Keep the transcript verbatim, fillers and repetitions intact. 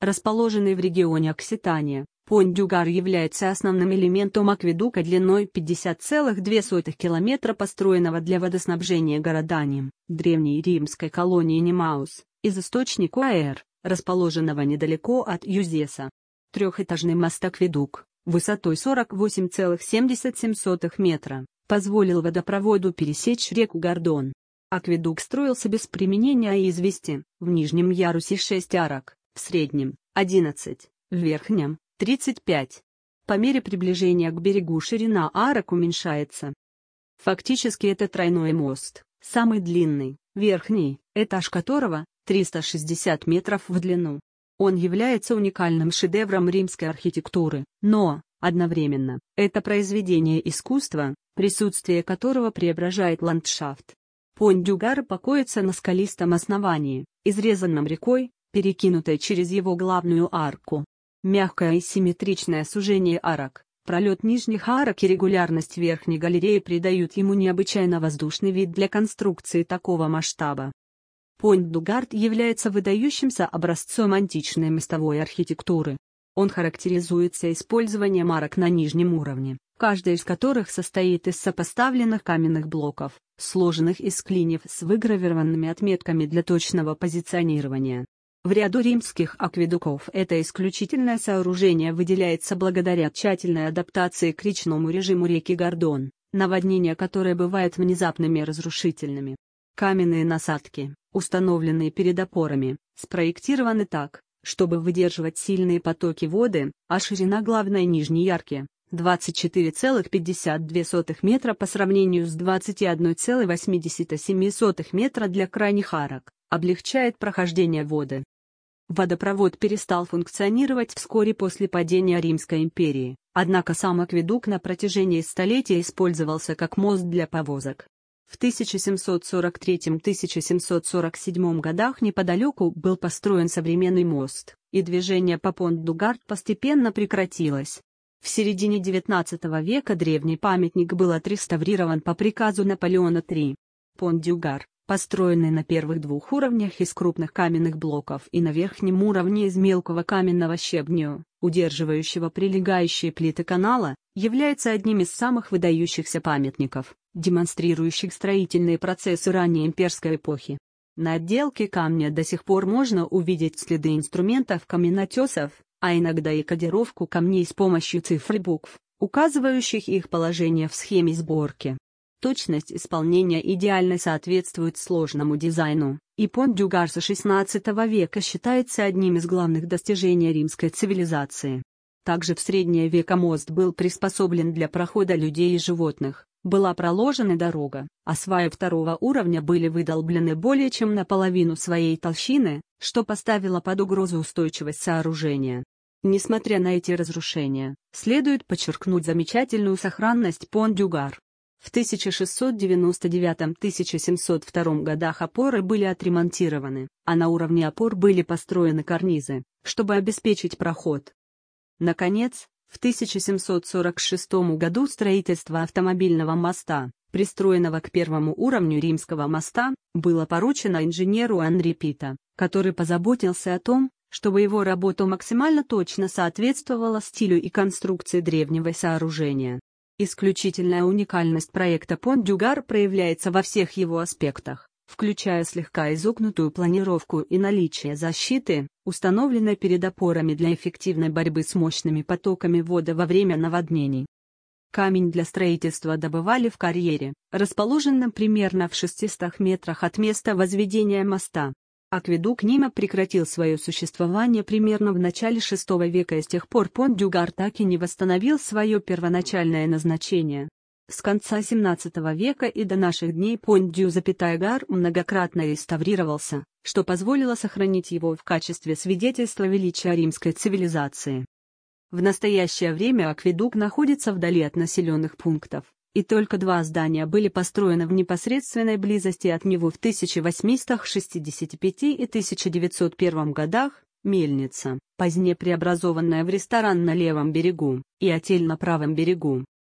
Расположенный в регионе Окситания, Понт-дю-Гар является основным элементом акведука длиной пятьдесят целых две десятых километра, построенного для водоснабжения Городарием, древней римской колонии Немаус, из источника Аэр, расположенного недалеко от Юзеса. Трехэтажный мост-акведук, высотой сорок восемь целых семьдесят семь сотых метра, позволил водопроводу пересечь реку Гордон. Акведук строился без применения извести, в нижнем ярусе шесть арок, в среднем – одиннадцать, в верхнем – тридцать пять. По мере приближения к берегу ширина арок уменьшается. Фактически это тройной мост, самый длинный, верхний, этаж которого – триста шестьдесят метров в длину. Он является уникальным шедевром римской архитектуры, но, одновременно, это произведение искусства, присутствие которого преображает ландшафт. Понт-дю-Гар покоится на скалистом основании, изрезанном рекой, перекинутой через его главную арку. Мягкое и симметричное сужение арок, пролет нижних арок и регулярность верхней галереи придают ему необычайно воздушный вид для конструкции такого масштаба. Понт-дю-Гар является выдающимся образцом античной мостовой архитектуры. Он характеризуется использованием арок на нижнем уровне, каждая из которых состоит из сопоставленных каменных блоков, сложенных из клиньев с выгравированными отметками для точного позиционирования. В ряду римских акведуков это исключительное сооружение выделяется благодаря тщательной адаптации к речному режиму реки Гордон, наводнения которой бывают внезапными и разрушительными. Каменные насадки, установленные перед опорами, спроектированы так, чтобы выдерживать сильные потоки воды, а ширина главной нижней арки – двадцать четыре целых пятьдесят две сотых метра по сравнению с двадцать одна целых восемьдесят семь сотых метра для крайних арок, облегчает прохождение воды. Водопровод перестал функционировать вскоре после падения Римской империи, однако сам акведук на протяжении столетия использовался как мост для повозок. В тысяча семьсот сорок третьем — тысяча семьсот сорок седьмом годах неподалеку был построен современный мост, и движение по Понт-дю-Гар постепенно прекратилось. В середине девятнадцатого века древний памятник был отреставрирован по приказу Наполеона третьего. Понт-дю-Гар, построенный на первых двух уровнях из крупных каменных блоков и на верхнем уровне из мелкого каменного щебня, удерживающего прилегающие плиты канала, является одним из самых выдающихся памятников, демонстрирующих строительные процессы ранней имперской эпохи. На отделке камня до сих пор можно увидеть следы инструментов каменотесов, а иногда и кодировку камней с помощью цифр и букв, указывающих их положение в схеме сборки. Точность исполнения идеально соответствует сложному дизайну, и Понт-дю-Гар со шестнадцатого века считается одним из главных достижений римской цивилизации. Также в средние века мост был приспособлен для прохода людей и животных, была проложена дорога, а сваи второго уровня были выдолблены более чем наполовину своей толщины, что поставило под угрозу устойчивость сооружения. Несмотря на эти разрушения, следует подчеркнуть замечательную сохранность Понт-дю-Гар. В тысяча шестьсот девяносто девятом — тысяча семьсот втором годах опоры были отремонтированы, а на уровне опор были построены карнизы, чтобы обеспечить проход. Наконец, в тысяча семьсот сорок шестом году строительство автомобильного моста, пристроенного к первому уровню римского моста, было поручено инженеру Анри Пита, который позаботился о том, чтобы его работа максимально точно соответствовала стилю и конструкции древнего сооружения. Исключительная уникальность проекта Понт-дю-Гар проявляется во всех его аспектах, включая слегка изогнутую планировку и наличие защиты, установленной перед опорами для эффективной борьбы с мощными потоками воды во время наводнений. Камень для строительства добывали в карьере, расположенном примерно в шестистах метрах от места возведения моста. Акведук Нима прекратил свое существование примерно в начале шестого века, и с тех пор Понт-дю-Гар так и не восстановил свое первоначальное назначение. С конца семнадцатого века и до наших дней Понт-дю-Гар многократно реставрировался, что позволило сохранить его в качестве свидетельства величия римской цивилизации. В настоящее время акведук находится вдали от населенных пунктов, и только два здания были построены в непосредственной близости от него в тысяча восемьсот шестьдесят пятом и тысяча девятьсот первом годах, мельница, позднее преобразованная в ресторан на левом берегу, и отель на правом берегу,